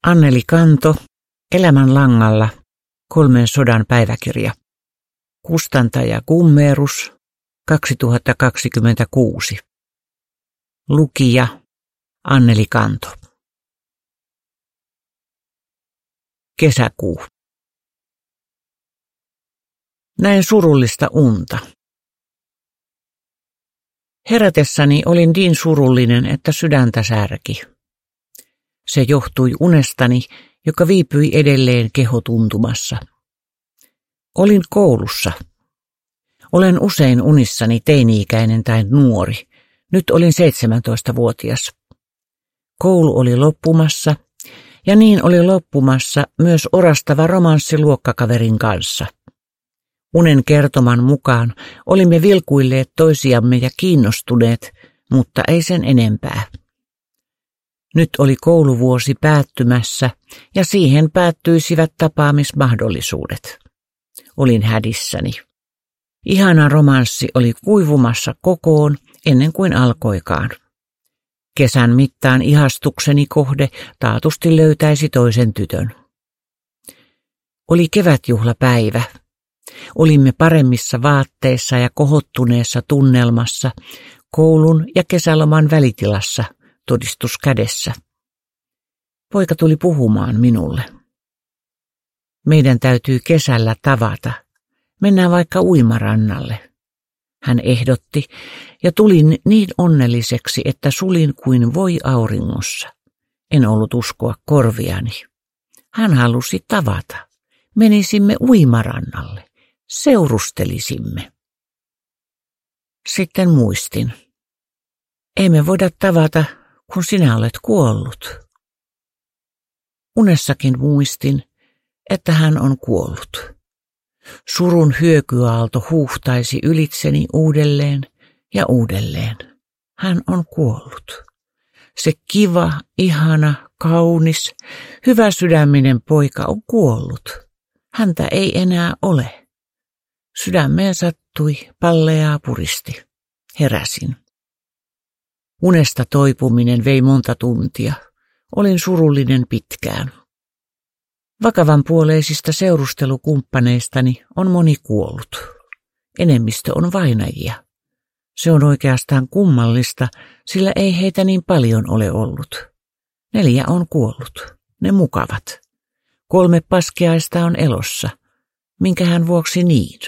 Anneli Kanto, Elämän langalla, 3 sodan päiväkirja. Kustantaja Gummerus, 2026. Lukija Anneli Kanto. Kesäkuu. Näin surullista unta. Herätessäni olin niin surullinen, että sydäntä särki. Se johtui unestani, joka viipyi edelleen kehotuntumassa. Olin koulussa. Olen usein unissani teini-ikäinen tai nuori. Nyt olin 17-vuotias. Koulu oli loppumassa, ja niin oli loppumassa myös orastava romanssi luokkakaverin kanssa. Unen kertoman mukaan olimme vilkuilleet toisiamme ja kiinnostuneet, mutta ei sen enempää. Nyt oli kouluvuosi päättymässä ja siihen päättyisivät tapaamismahdollisuudet. Olin hädissäni. Ihana romanssi oli kuivumassa kokoon ennen kuin alkoikaan. Kesän mittaan ihastukseni kohde taatusti löytäisi toisen tytön. Oli kevätjuhlapäivä. Olimme paremmissa vaatteissa ja kohottuneessa tunnelmassa, koulun ja kesäloman välitilassa, todistus kädessä. Poika tuli puhumaan minulle. Meidän täytyy kesällä tavata. Mennään vaikka uimarannalle. Hän ehdotti, ja tulin niin onnelliseksi, että sulin kuin voi auringossa. En ollut uskoa korviani. Hän halusi tavata. Menisimme uimarannalle. Seurustelisimme. Sitten muistin. Emme voida tavata, kun sinä olet kuollut. Unessakin muistin, että hän on kuollut. Surun hyökyaalto huuhtaisi ylitseni uudelleen ja uudelleen. Hän on kuollut. Se kiva, ihana, kaunis, hyväsydäminen poika on kuollut. Häntä ei enää ole. Sydämeen sattui, palleaa puristi. Heräsin. Unesta toipuminen vei monta tuntia. Olin surullinen pitkään. Vakavanpuoleisista seurustelukumppaneistani on moni kuollut. Enemmistö on vainajia. Se on oikeastaan kummallista, sillä ei heitä niin paljon ole ollut. 4 on kuollut. Ne mukavat. 3 paskiaista on elossa. Minkähän vuoksi niin?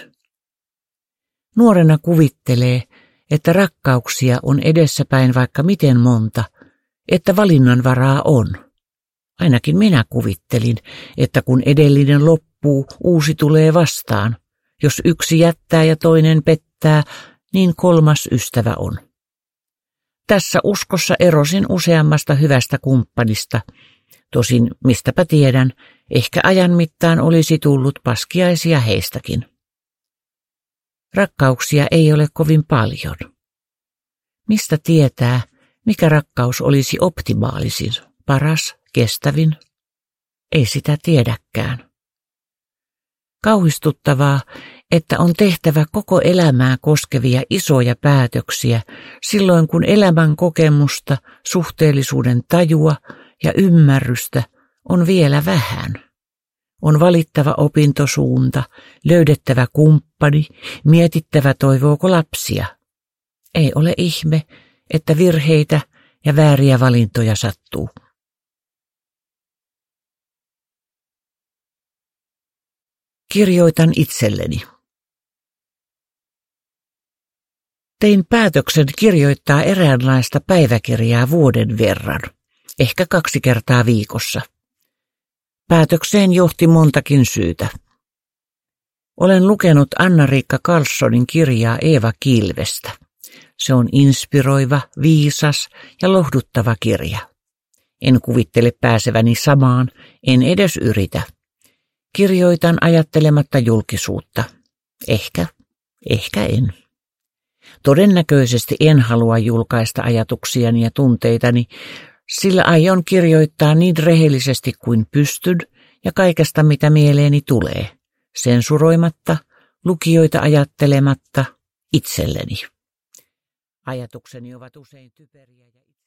Nuorena kuvittelee, että rakkauksia on edessäpäin vaikka miten monta, että valinnanvaraa on. Ainakin minä kuvittelin, että kun edellinen loppuu, uusi tulee vastaan. Jos yksi jättää ja toinen pettää, niin 3. ystävä on. Tässä uskossa erosin useammasta hyvästä kumppanista. Tosin mistäpä tiedän, ehkä ajan mittaan olisi tullut paskiaisia heistäkin. Rakkauksia ei ole kovin paljon. Mistä tietää, mikä rakkaus olisi optimaalisin, paras, kestävin? Ei sitä tiedäkään. Kauhistuttavaa, että on tehtävä koko elämää koskevia isoja päätöksiä silloin, kun elämän kokemusta, suhteellisuuden tajua ja ymmärrystä on vielä vähän. On valittava opintosuunta, löydettävä kumppani, mietittävä toivooko lapsia. Ei ole ihme, että virheitä ja vääriä valintoja sattuu. Kirjoitan itselleni. Tein päätöksen kirjoittaa eräänlaista päiväkirjaa vuoden verran, ehkä 2 kertaa viikossa. Päätökseen johti montakin syytä. Olen lukenut Anna-Riikka Karlssonin kirjaa Eeva Kilvestä. Se on inspiroiva, viisas ja lohduttava kirja. En kuvittele pääseväni samaan, en edes yritä. Kirjoitan ajattelematta julkisuutta. Ehkä en. Todennäköisesti en halua julkaista ajatuksiani ja tunteitani, sillä aion kirjoittaa niin rehellisesti kuin pystyn ja kaikesta mitä mieleeni tulee, sensuroimatta, lukijoita ajattelematta, itselleni. Ajatukseni ovat usein typeriä ja